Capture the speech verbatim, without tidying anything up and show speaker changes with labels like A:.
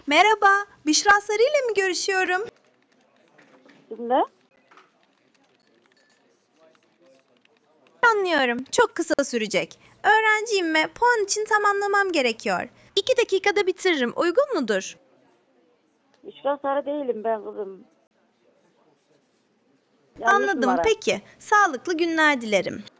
A: Merhaba, Büşra Sarı ile mi görüşüyorum?
B: Şimdi
A: Anlıyorum, çok kısa sürecek. Öğrenciyim ve puan için tamamlamam gerekiyor. İki dakikada bitiririm, uygun mudur?
B: Büşra Sarı değilim ben kızım. Yanlış
A: Anladım,
B: numara.
A: peki. Sağlıklı günler dilerim.